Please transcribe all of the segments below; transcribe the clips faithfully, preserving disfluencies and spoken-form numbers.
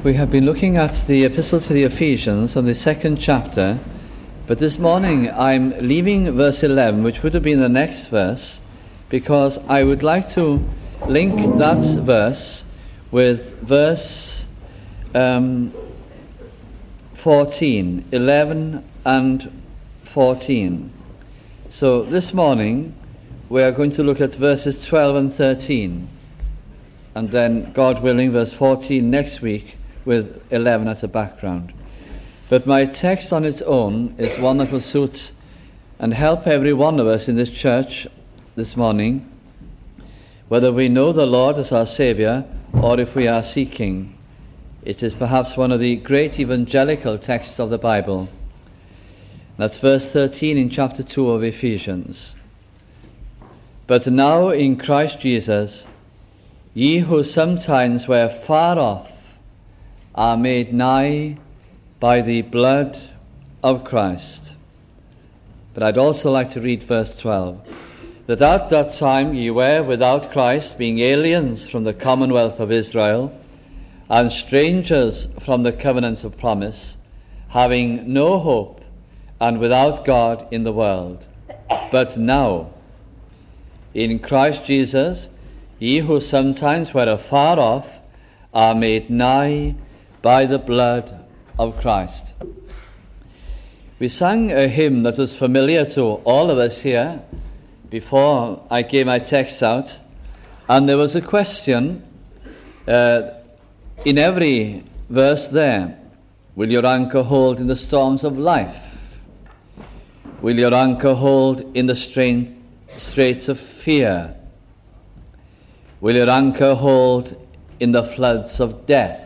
We have been looking at the Epistle to the Ephesians on the second chapter, but this morning I'm leaving verse eleven, which would have been the next verse, because I would like to link that verse with verse um, fourteen, eleven and fourteen. So this morning we are going to look at verses twelve and thirteen, and then, God willing, verse fourteen next week, with eleven as a background. But my text on its own is one that will suit and help every one of us in this church this morning, whether we know the Lord as our Saviour or if we are seeking. It is perhaps one of the great evangelical texts of the Bible. That's verse thirteen in chapter two of Ephesians. But now in Christ Jesus, ye who sometimes were far off are made nigh by the blood of Christ. But I'd also like to read verse twelve. That at that time ye were without Christ, being aliens from the commonwealth of Israel, and strangers from the covenant of promise, having no hope, and without God in the world. But now, in Christ Jesus, ye who sometimes were afar off are made nigh by the blood of Christ. We sang a hymn that was familiar to all of us here before I gave my text out, and there was a question uh, in every verse there. Will your anchor hold in the storms of life? Will your anchor hold in the strain, straits of fear? Will your anchor hold in the floods of death?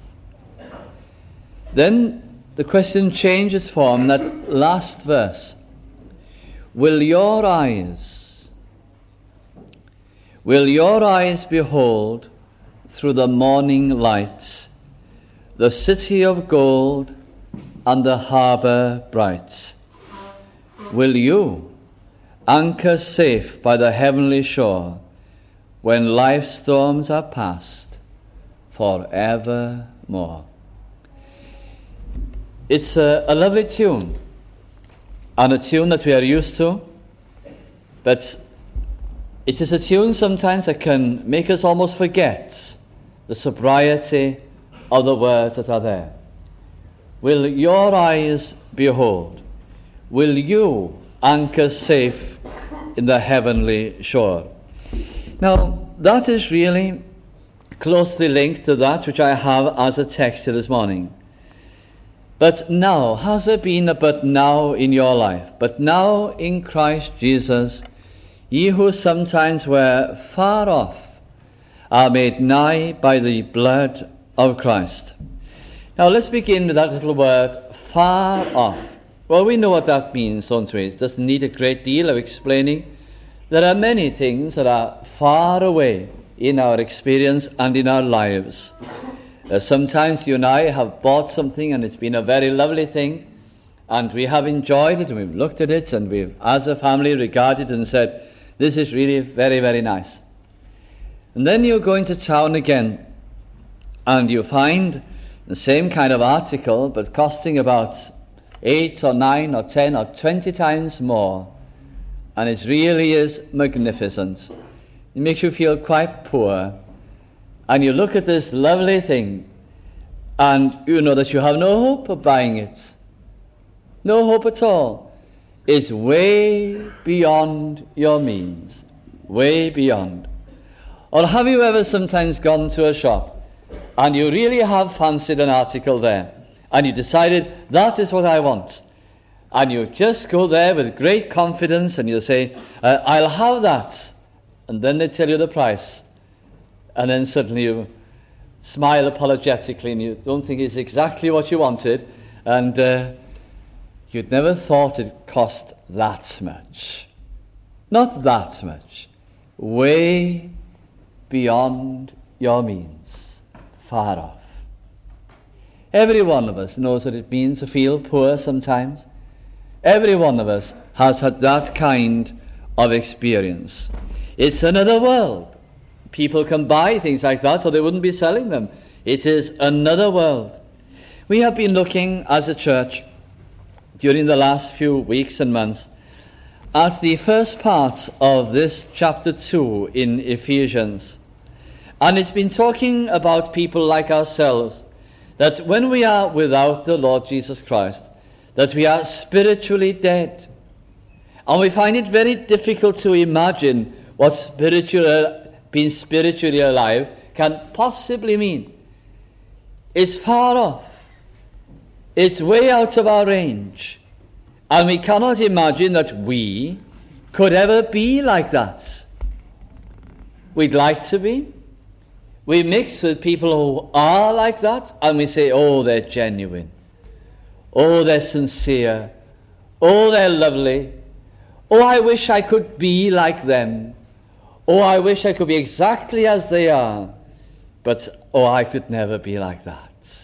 Then the question changes form, that last verse. Will your eyes, will your eyes behold through the morning light the city of gold and the harbour bright? Will you anchor safe by the heavenly shore when life's storms are past forevermore? It's a, a lovely tune, and a tune that we are used to, but it is a tune sometimes that can make us almost forget the sobriety of the words that are there. Will your eyes behold? Will you anchor safe in the heavenly shore? Now, that is really closely linked to that which I have as a text here this morning. But now, has there been a but now in your life? But now in Christ Jesus, ye who sometimes were far off are made nigh by the blood of Christ. Now let's begin with that little word, far off. Well, we know what that means, don't we? It doesn't need a great deal of explaining. There are many things that are far away in our experience and in our lives. Uh, sometimes you and I have bought something and it's been a very lovely thing, and we have enjoyed it and we've looked at it and we've, as a family, regarded it and said, this is really very, very nice. And then you go into town again and you find the same kind of article but costing about eight or nine or ten or twenty times more, and it really is magnificent. It makes you feel quite poor. And you look at this lovely thing, and you know that you have no hope of buying it. No hope at all. It's way beyond your means. Way beyond. Or have you ever sometimes gone to a shop, and you really have fancied an article there, and you decided, that is what I want. And you just go there with great confidence, and you say, uh, I'll have that. And then they tell you the price. And then suddenly you smile apologetically and you don't think it's exactly what you wanted, and uh, you'd never thought it cost that much. Not that much. Way beyond your means. Far off. Every one of us knows what it means to feel poor sometimes. Every one of us has had that kind of experience. It's another world. People can buy things like that, or they wouldn't be selling them. It is another world. We have been looking as a church during the last few weeks and months at the first part of this chapter two in Ephesians. And it's been talking about people like ourselves, that when we are without the Lord Jesus Christ, that we are spiritually dead. And we find it very difficult to imagine what spiritual, being spiritually alive can possibly mean. It's far off. It's way out of our range. And we cannot imagine that we could ever be like that. We'd like to be. We mix with people who are like that, and we say, oh, they're genuine. Oh, they're sincere. Oh, they're lovely. Oh, I wish I could be like them. Oh, I wish I could be exactly as they are. But, oh, I could never be like that.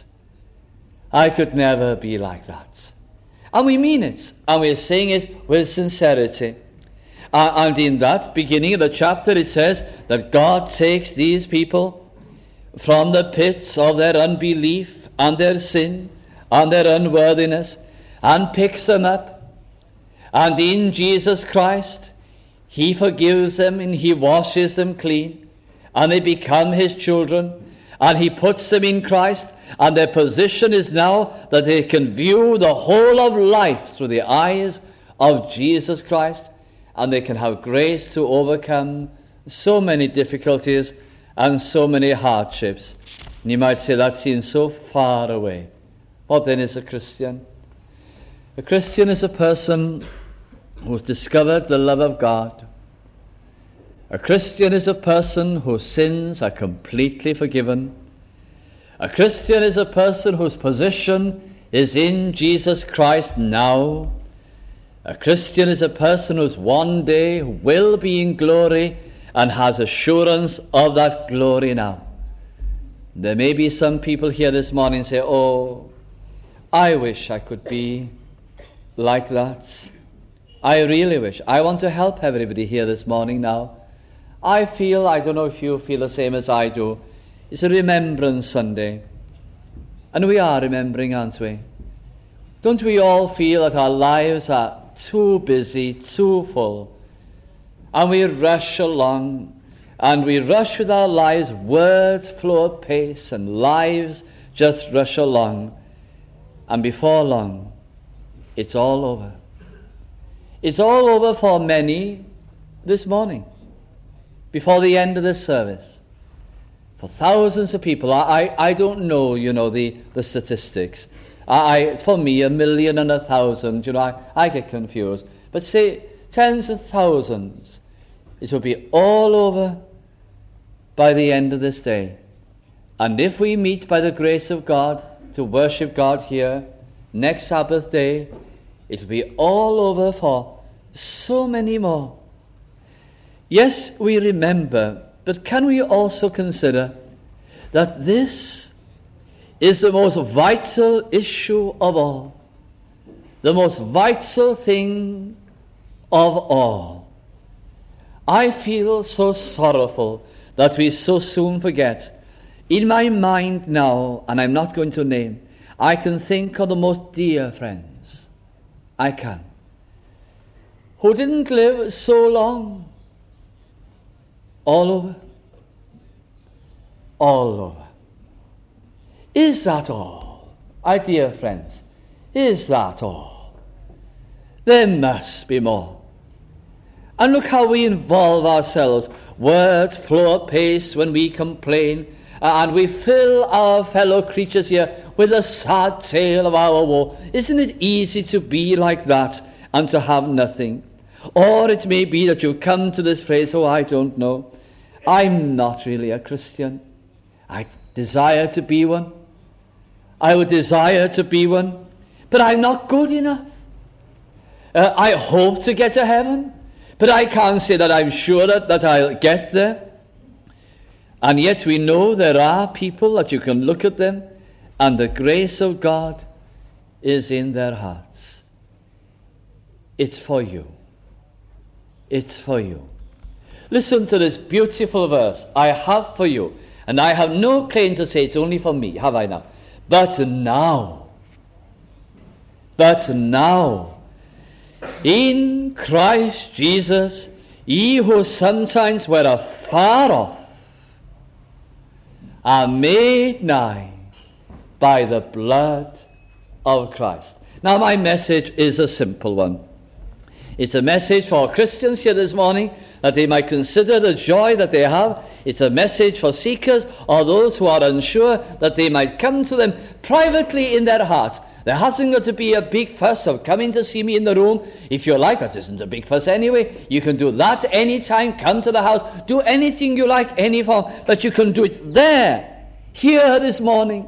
I could never be like that. And we mean it. And we're saying it with sincerity. Uh, and in that beginning of the chapter, it says that God takes these people from the pits of their unbelief and their sin and their unworthiness and picks them up. And in Jesus Christ, he forgives them and he washes them clean. And they become his children. And he puts them in Christ. And their position is now that they can view the whole of life through the eyes of Jesus Christ. And they can have grace to overcome so many difficulties and so many hardships. And you might say that seems so far away. What then is a Christian? A Christian is a person who's discovered the love of God. A Christian is a person whose sins are completely forgiven. A Christian is a person whose position is in Jesus Christ now. A Christian is a person who's one day will be in glory and has assurance of that glory now. There may be some people here this morning say, oh, I wish I could be like that. I really wish. I want to help everybody here this morning now. I feel, I don't know if you feel the same as I do, it's a Remembrance Sunday. And we are remembering, aren't we? Don't we all feel that our lives are too busy, too full? And we rush along, and we rush with our lives, words flow apace, and lives just rush along. And before long, it's all over. It's all over for many this morning, before the end of this service. For thousands of people, I, I don't know, you know, the, the statistics. I, for me, a million and a thousand, you know, I, I get confused. But say tens of thousands, it will be all over by the end of this day. And if we meet by the grace of God to worship God here next Sabbath day, it will be all over for so many more. Yes, we remember, but can we also consider that this is the most vital issue of all, the most vital thing of all? I feel so sorrowful that we so soon forget. In my mind now, and I'm not going to name, I can think of the most dear friends. I can. Who didn't live so long. All over. All over. Is that all? My dear friends, is that all? There must be more. And look how we involve ourselves. Words flow apace when we complain, and we fill our fellow creatures here with a sad tale of our woe. Isn't it easy to be like that and to have nothing? Or it may be that you come to this phrase, oh, I don't know. I'm not really a Christian. I desire to be one. I would desire to be one, but I'm not good enough. Uh, I hope to get to heaven, but I can't say that I'm sure that, that I'll get there. And yet we know there are people that you can look at them and the grace of God is in their hearts. It's for you. It's for you. Listen to this beautiful verse. I have for you And I have no claim to say it's only for me, have I now? But now, but now, in Christ Jesus, ye who sometimes were afar off are made nigh by the blood of Christ. Now, my message is a simple one. It's a message for Christians here this morning, that they might consider the joy that they have. It's a message for seekers or those who are unsure, that they might come to them privately in their hearts. There hasn't got to be a big fuss of coming to see me in the room. If you like, that isn't a big fuss anyway. You can do that anytime. Come to the house. Do anything you like, any form. But you can do it there, here this morning.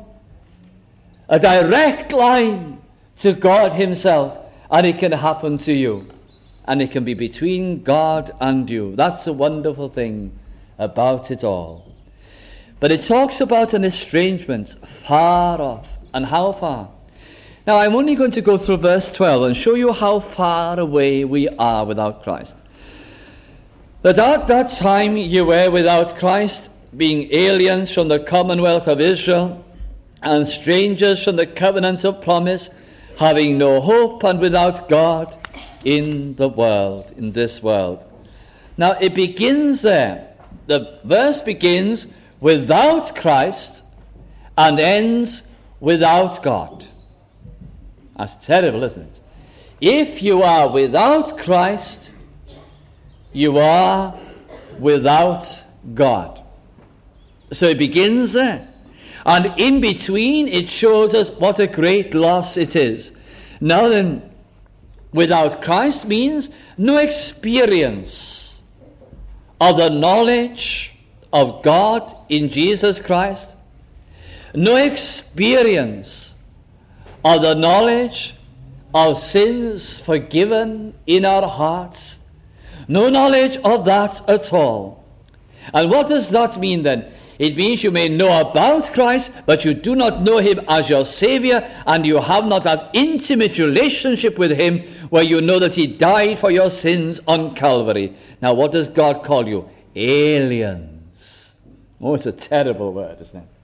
A direct line to God himself. And it can happen to you. And it can be between God and you. That's the wonderful thing about it all. But it talks about an estrangement, far off. And how far? Now, I'm only going to go through verse twelve and show you how far away we are without Christ. That at that time you were without Christ, being aliens from the commonwealth of Israel, and strangers from the covenants of promise, having no hope and without God in the world, in this world. Now, it begins there. The verse begins without Christ and ends without God. That's terrible, isn't it? If you are without Christ, you are without God. So it begins there. And in between, it shows us what a great loss it is. Now then, without Christ means no experience of the knowledge of God in Jesus Christ, no experience of the knowledge of sins forgiven in our hearts, no knowledge of that at all. And what does that mean then? It means you may know about Christ, but you do not know him as your Savior, and you have not that intimate relationship with him where you know that he died for your sins on Calvary. Now, what does God call you? Aliens. Oh, it's a terrible word, isn't it?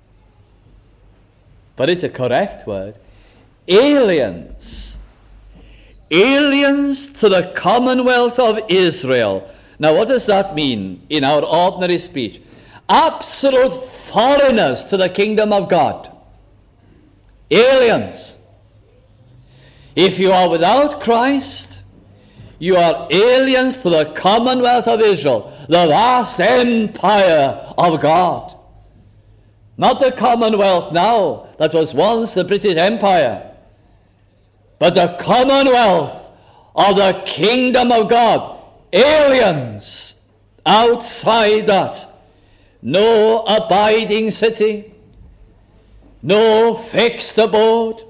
But it's a correct word. Aliens. Aliens to the commonwealth of Israel. Now, what does that mean in our ordinary speech? Absolute foreigners to the kingdom of God. Aliens. If you are without Christ, you are aliens to the commonwealth of Israel, the vast empire of God. Not the commonwealth now that was once the British Empire, but the commonwealth of the kingdom of God. Aliens outside that. No abiding city, no fixed abode,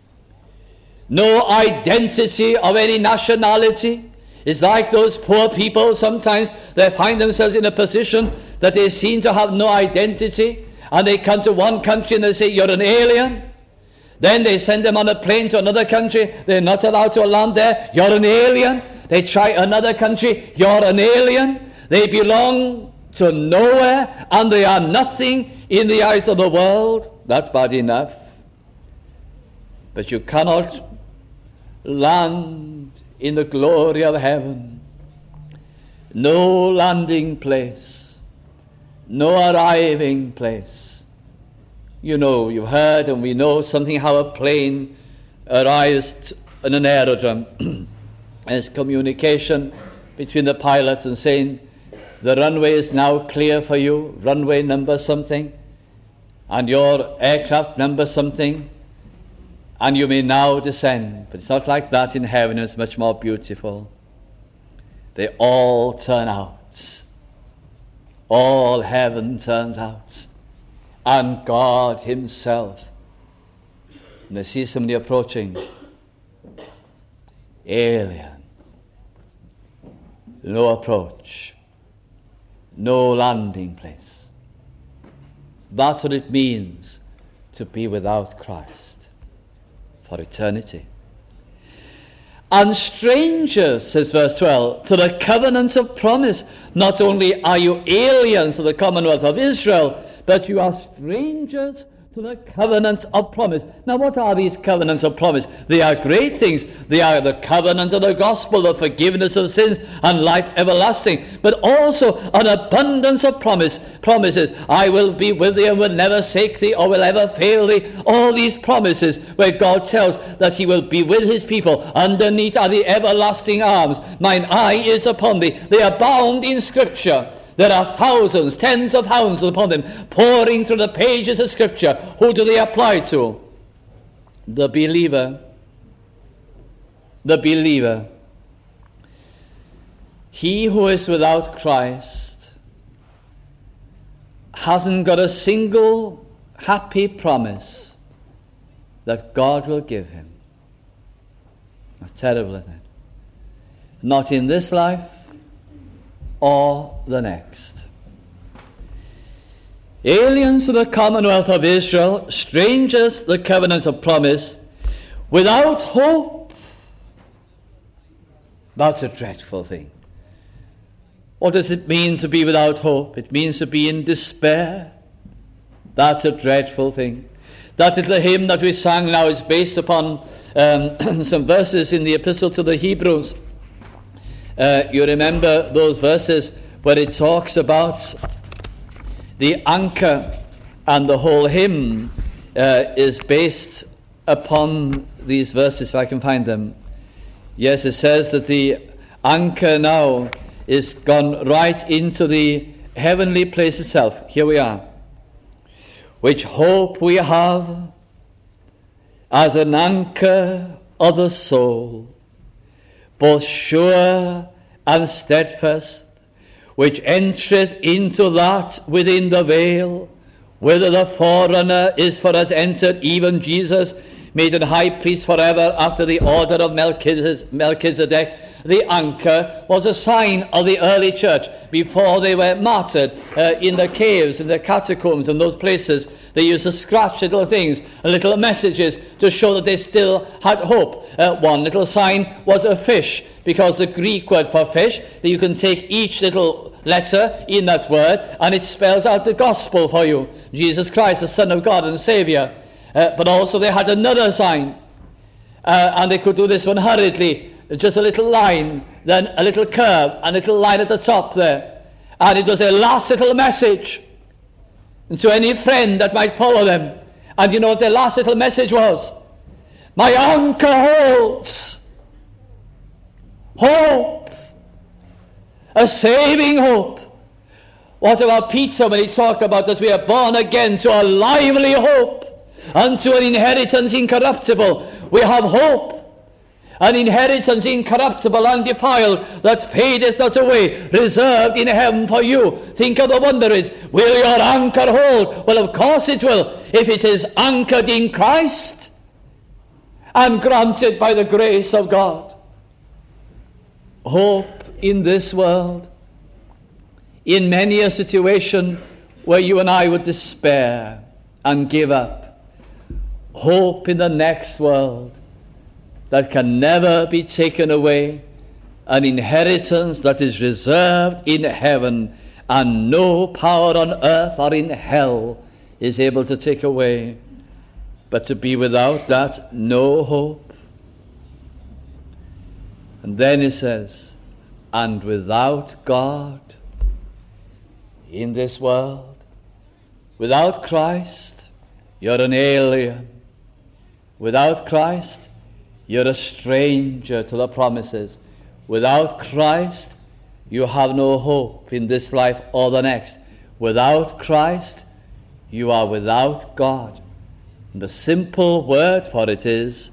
no identity of any nationality. It's like those poor people, sometimes they find themselves in a position that they seem to have no identity, and they come to one country and they say, you're an alien. Then they send them on a plane to another country, they're not allowed to land there, you're an alien. They try another country, you're an alien. They belong to nowhere, and they are nothing in the eyes of the world. That's bad enough. But you cannot land in the glory of heaven. No landing place, no arriving place. You know, you've heard and we know something how a plane arrives in an aerodrome and it's communication between the pilot and saying, the runway is now clear for you, runway number something, and your aircraft number something, and you may now descend. But it's not like that in heaven. It's much more beautiful. They all turn out. All heaven turns out. And God himself. And they see somebody approaching. Alien. No approach. No landing place. That's what it means to be without Christ for eternity. And strangers, says verse twelve, to the covenants of promise. Not only are you aliens to the commonwealth of Israel, but you are strangers to the covenant of promise. Now, what are these covenants of promise? They are great things. They are the covenant of the gospel, the forgiveness of sins, and life everlasting, but also an abundance of promise. Promises, I will be with thee and will never forsake thee or will ever fail thee. All these promises where God tells that he will be with his people. Underneath are the everlasting arms. Mine eye is upon thee. They abound in Scripture. There are thousands, tens of thousands upon them, pouring through the pages of Scripture. Who do they apply to? The believer. The believer. He who is without Christ hasn't got a single happy promise that God will give him. That's terrible, isn't it? Not in this life, or the next. Aliens to the commonwealth of Israel, strangers to the covenant of promise, without hope. That's a dreadful thing. What does it mean to be without hope? It means to be in despair. That's a dreadful thing. That little hymn that we sang now is based upon um, some verses in the Epistle to the Hebrews. Uh, you remember those verses where it talks about the anchor, and the whole hymn uh, is based upon these verses, if I can find them. Yes, it says that the anchor now is gone right into the heavenly place itself. Here we are. Which hope we have as an anchor of the soul, both sure and steadfast, which entereth into that within the veil, whither the forerunner is for us entered, even Jesus, made an high priest forever after the order of Melchizedek. The anchor was a sign of the early church before they were martyred uh, in the caves, in the catacombs, and those places. They used to scratch little things, little messages to show that they still had hope. Uh, one little sign was a fish, because the Greek word for fish, that you can take each little letter in that word and it spells out the gospel for you. Jesus Christ, the Son of God and Savior. Uh, but also they had another sign, uh, and they could do this one hurriedly. Just a little line, then a little curve, a little line at the top there. And it was a last little message to any friend that might follow them. And you know what their last little message was? My anchor holds hope, a saving hope. What about Peter when he talked about that we are born again to a lively hope, unto an inheritance incorruptible? We have hope. An inheritance incorruptible, undefiled, that fadeth not away, reserved in heaven for you. Think of the wonder is, will your anchor hold? Well, of course it will, if it is anchored in Christ and granted by the grace of God. Hope in this world, in many a situation where you and I would despair and give up. Hope in the next world, that can never be taken away, an inheritance that is reserved in heaven, and no power on earth or in hell is able to take away. But to be without that, no hope. And then he says, and without God in this world, without Christ, you're an alien. Without Christ, you're a stranger to the promises. Without Christ, you have no hope in this life or the next. Without Christ, you are without God. And the simple word for it is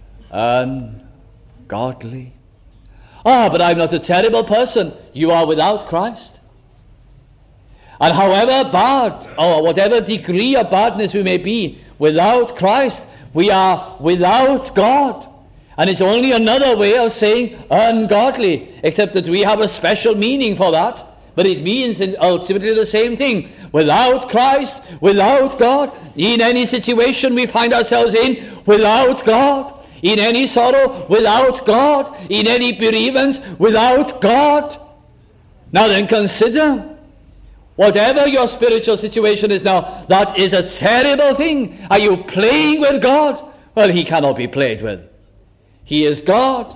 ungodly. Ah, but I'm not a terrible person. You are without Christ. And however bad, or whatever degree of badness we may be, without Christ, we are without God. And it's only another way of saying ungodly, except that we have a special meaning for that. But it means ultimately the same thing. Without Christ, without God, in any situation we find ourselves in, without God, in any sorrow, without God, in any bereavement, without God. Now then consider, Whatever your spiritual situation is now, that is a terrible thing. Are you playing with God? Well, he cannot be played with. He is God.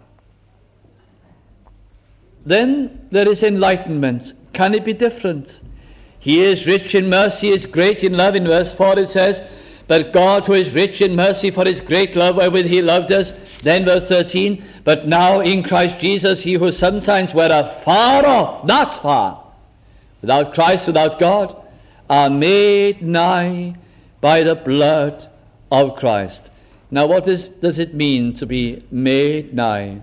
Then there is enlightenment. Can it be different? He is rich in mercy, is great in love. In verse four it says, but God who is rich in mercy for his great love wherewith he loved us. Then verse thirteen, but now in Christ Jesus, he who sometimes were afar off, not far, without Christ, without God, are made nigh by the blood of Christ. Now what is, does it mean to be made nigh?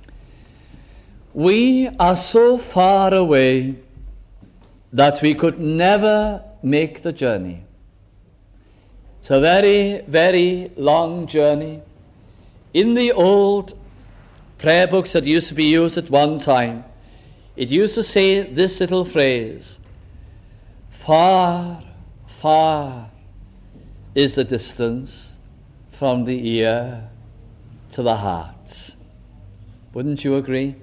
We are so far away that we could never make the journey. It's a very, very long journey. In the old prayer books that used to be used at one time, it used to say this little phrase, far, far is the distance from the ear to the heart. Wouldn't you agree?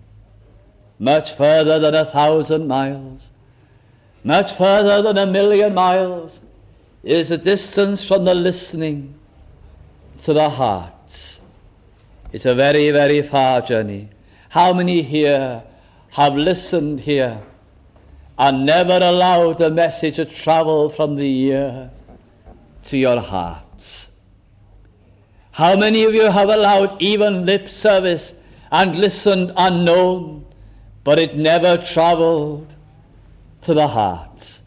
Much further than a thousand miles, much further than a million miles, is the distance from the listening to the heart. It's a very, very far journey. How many here have listened here and never allowed the message to travel from the ear to your hearts? How many of you have allowed even lip service and listened unknown, but it never traveled to the heart?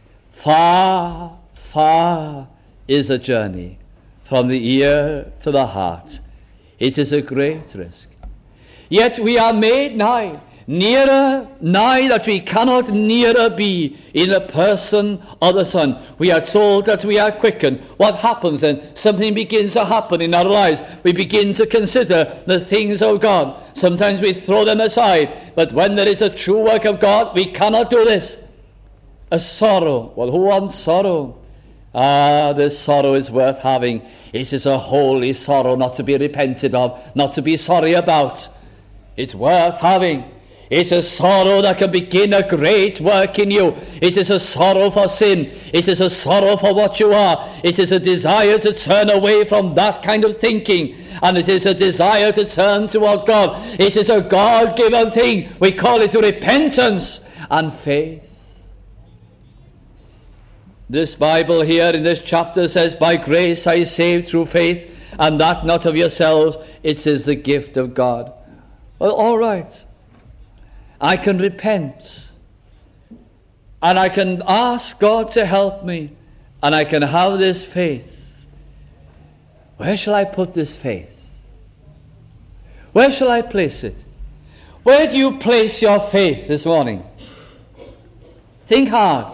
Far, far is a journey from the ear to the heart. It is a great risk. Yet we are made nigh, nearer, nigh that we cannot nearer be in the person of the Son. We are told that we are quickened. What happens then? Something begins to happen in our lives. We begin to consider the things of God. Sometimes we throw them aside, but when there is a true work of God, we cannot do this. A sorrow. Well, who wants sorrow? Ah, this sorrow is worth having. It is a holy sorrow, not to be repented of, not to be sorry about. It's worth having. It's a sorrow that can begin a great work in you. It is a sorrow for sin. It is a sorrow for what you are. It is a desire to turn away from that kind of thinking. And it is a desire to turn towards God. It is a God-given thing. We call it repentance and faith. This Bible here in this chapter says, by grace are ye saved through faith, and that not of yourselves, it is the gift of God. Well, all right. I can repent, and I can ask God to help me, and I can have this faith. Where shall I put this faith? Where shall I place it? Where do you place your faith this morning? Think hard.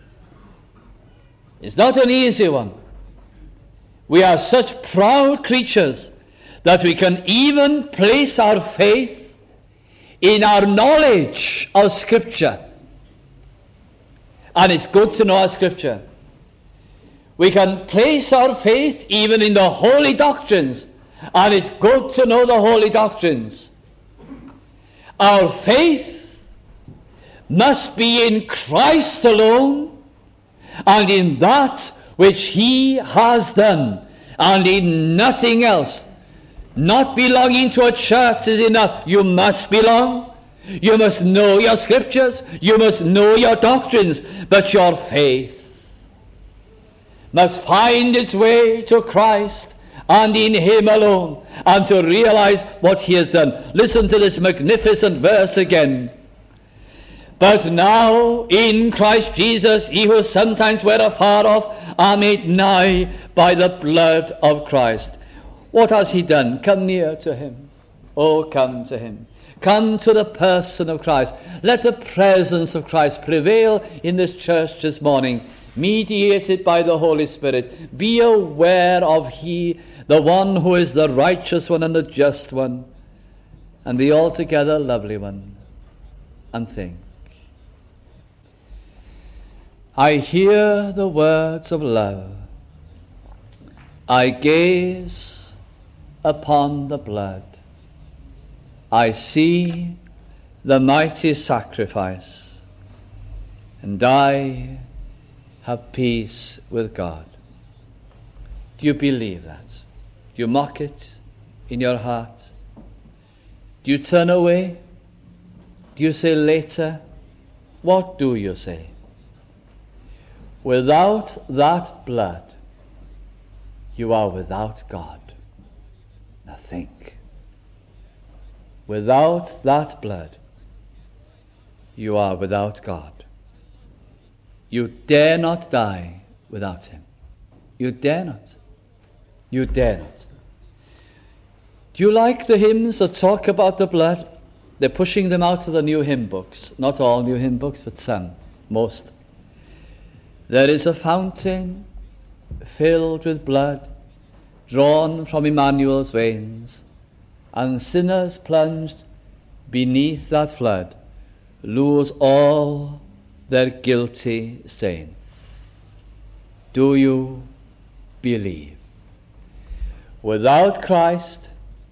It's not an easy one. We are such proud creatures that we can even place our faith in our knowledge of Scripture. And it's good to know our Scripture. We can place our faith even in the holy doctrines, and it's good to know the holy doctrines. Our faith must be in Christ alone, and in that which he has done, and in nothing else. Not belonging to a church is enough. You must belong. You must know your scriptures. You must know your doctrines. But your faith must find its way to Christ and in him alone, and to realize what he has done. Listen to this magnificent verse again. But now in Christ Jesus, ye who sometimes were afar off are made nigh by the blood of Christ. What has he done? Come near to him. Oh, come to him. Come to the person of Christ. Let the presence of Christ prevail in this church this morning, mediated by the Holy Spirit. Be aware of he, the one who is the righteous one and the just one, and the altogether lovely one. And think. I hear the words of love. I gaze upon the blood. I see the mighty sacrifice. and I have peace with God. Do you believe that? Do you mock it in your heart? Do you turn away? Do you say later? What do you say? Without that blood, you are without God. Now think. Without that blood, you are without God. You dare not die without him. You dare not. You dare not. Do you like the hymns that talk about the blood? They're pushing them out of the new hymn books. Not all new hymn books, but some, most. There is a fountain filled with blood, drawn from Emmanuel's veins, and sinners plunged beneath that flood lose all their guilty stain. Do you believe? Without Christ,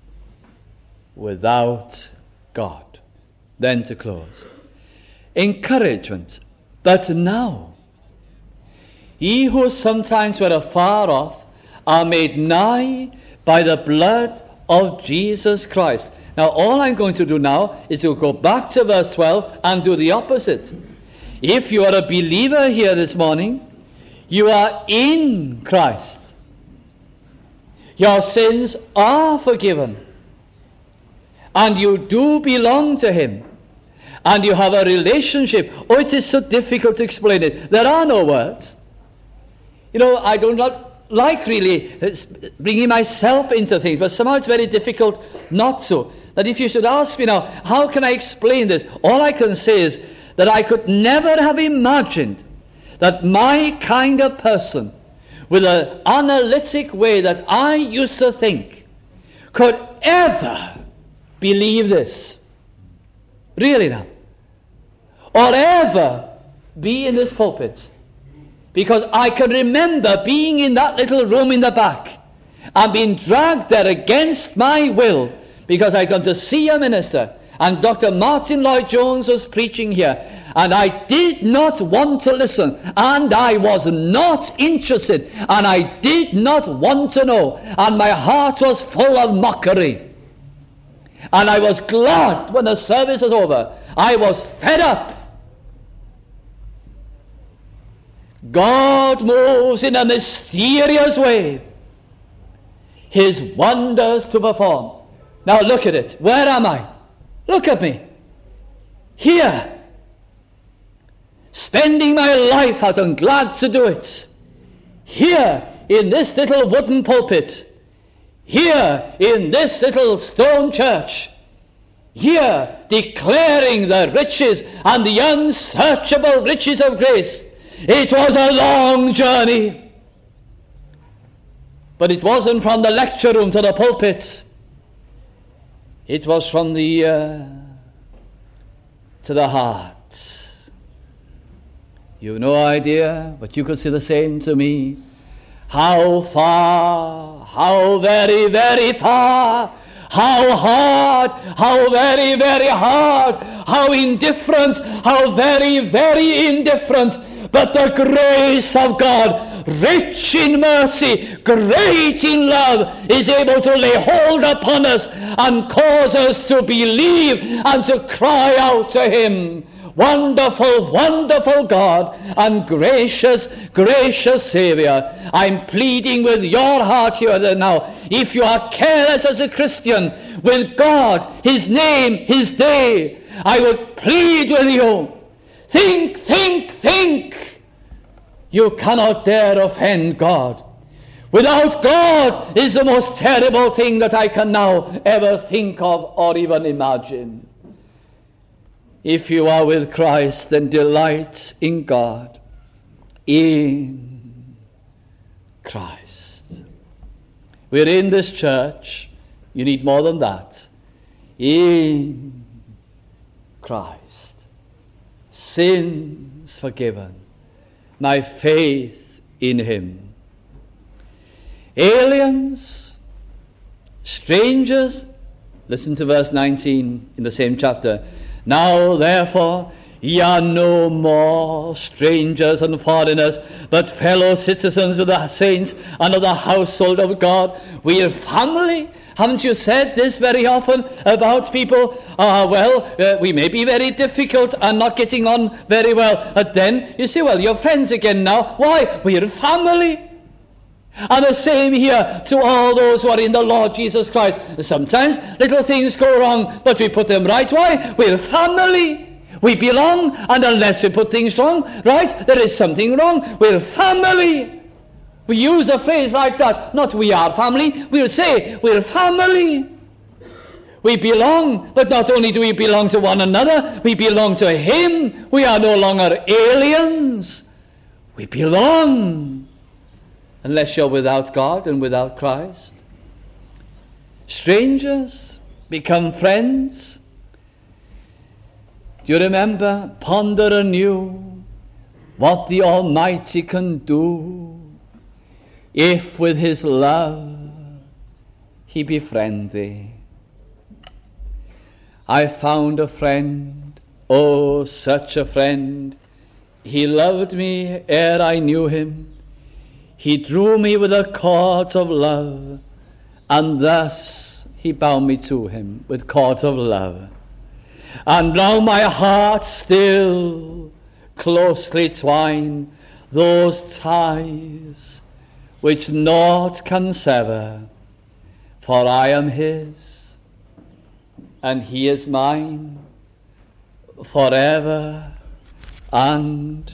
without God. Then to close, encouragement that now ye who sometimes were afar off are made nigh by the blood of Jesus Christ. Now all I'm going to do now is to go back to verse twelve and do the opposite. If you are a believer here this morning, you are in Christ. Your sins are forgiven. And you do belong to him. And you have a relationship. Oh, it is so difficult to explain it. There are no words. You know, I do not like really bringing myself into things, but somehow it's very difficult not to. That if you should ask me now, how can I explain this? All I can say is that I could never have imagined that my kind of person, with an analytic way that I used to think, could ever believe this. Really now. Or ever be in this pulpit. Because I can remember being in that little room in the back and being dragged there against my will because I got to see a minister, and Doctor Martin Lloyd-Jones was preaching here, and I did not want to listen, and I was not interested, and I did not want to know, and my heart was full of mockery. And I was glad when the service was over. I was fed up. God moves in a mysterious way, his wonders to perform. Now look at it. Where am I? Look at me. Here. Spending my life out and glad to do it. Here in this little wooden pulpit. Here in this little stone church. Here declaring the riches and the unsearchable riches of grace. It was a long journey. But it wasn't from the lecture room to the pulpit. It was from the ear to the heart. You've no idea, but you could say the same to me. How far, how very, very far, how hard, how very, very hard, how indifferent, how very, very indifferent. But the grace of God, rich in mercy, great in love, is able to lay hold upon us and cause us to believe and to cry out to him. Wonderful, wonderful God and gracious, gracious Savior, I'm pleading with your heart here and now. If you are careless as a Christian with God, his name, his day, I would plead with you. Think, think, think. You cannot dare offend God. Without God is the most terrible thing that I can now ever think of or even imagine. If you are with Christ, then delight in God, in Christ. We're in this church. You need more than that. In Christ. Sins forgiven. My faith in him. Aliens, strangers. Listen to verse nineteen in the same chapter. Now, therefore, Ye are no more strangers and foreigners, but fellow citizens with the saints and of the household of God. We are family. Haven't you said this very often about people? Ah, uh, well, uh, we may be very difficult and not getting on very well. But then you say, well, you're friends again now. Why? We're family. And the same here to all those who are in the Lord Jesus Christ. Sometimes little things go wrong, but we put them right. Why? We're family. We belong, and unless we put things wrong, right, there is something wrong. We're family. We use a phrase like that. Not we are family. We'll say we're family. We belong, but not only do we belong to one another, we belong to Him. We are no longer aliens. We belong. Unless you're without God and without Christ. Strangers become friends. Do you remember? Ponder anew what the Almighty can do if with His love He befriend thee. I found a friend, oh, such a friend. He loved me ere I knew Him. He drew me with the cords of love, and thus He bound me to Him with cords of love. And now my heart still closely twine those ties which naught can sever, for I am His, and He is mine, forever and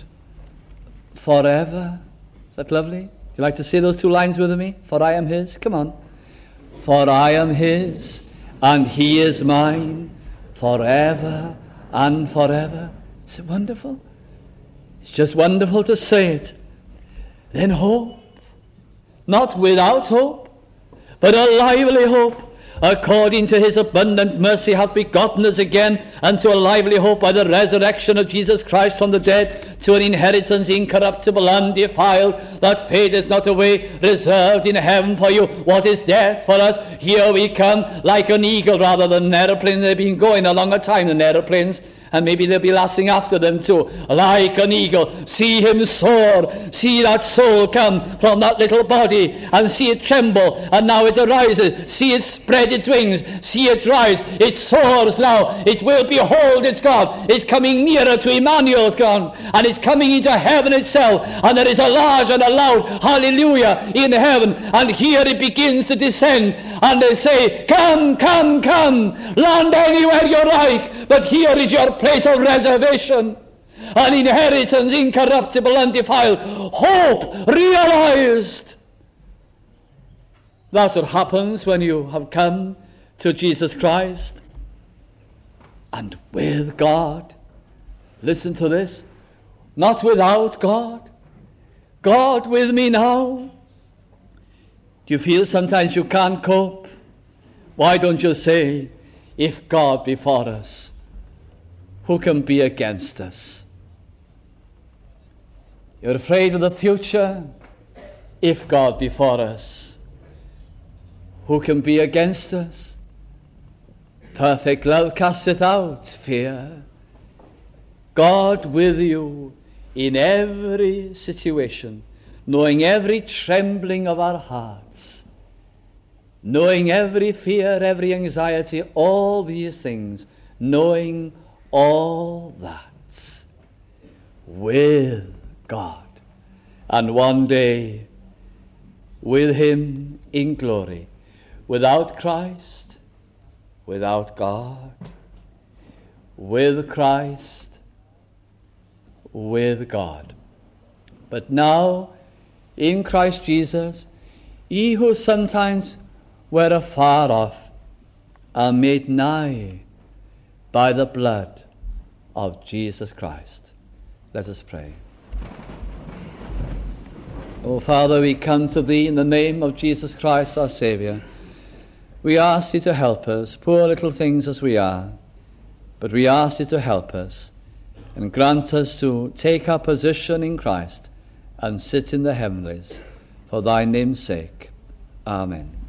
forever. Is that lovely? Would you like to say those two lines with me? For I am His. Come on. For I am His, and He is mine, forever and forever. Is it wonderful? It's just wonderful to say it. Then hope. Not without hope, but a lively hope. According to His abundant mercy hath begotten us again unto a lively hope by the resurrection of Jesus Christ from the dead, to an inheritance incorruptible, undefiled, that fadeth not away, reserved in heaven for you. What is death for us? Here we come like an eagle rather than an aeroplane. They've been going a longer time than aeroplanes, and maybe they'll be lasting after them too. Like an eagle, see him soar, see that soul come from that little body, and see it tremble, and now it arises. See it spread its wings, see it rise, it soars now, it will behold its God. It's coming nearer to Emmanuel's God, and it's coming into heaven itself, and there is a large and a loud hallelujah in heaven, and here it begins to descend, and they say, come, come, come, land anywhere you like, but here is your place of reservation, an inheritance incorruptible, undefiled, hope realized. That's what happens when you have come to Jesus Christ. And with God, listen to this, not without God, God with me now. Do you feel sometimes you can't cope? Why don't you say, if God be for us, who can be against us? You're afraid of the future? If God be for us, who can be against us? Perfect love casteth out fear. God with you in every situation, knowing every trembling of our hearts, knowing every fear, every anxiety, all these things, knowing all that with God, and one day with Him in glory. Without Christ, without God, with Christ, with God. But now, in Christ Jesus, ye who sometimes were afar off are made nigh by the blood of Jesus Christ. Let us pray. Oh, Father, we come to Thee in the name of Jesus Christ, our Saviour. We ask Thee to help us, poor little things as we are, but we ask Thee to help us and grant us to take our position in Christ and sit in the heavenlies for Thy name's sake. Amen.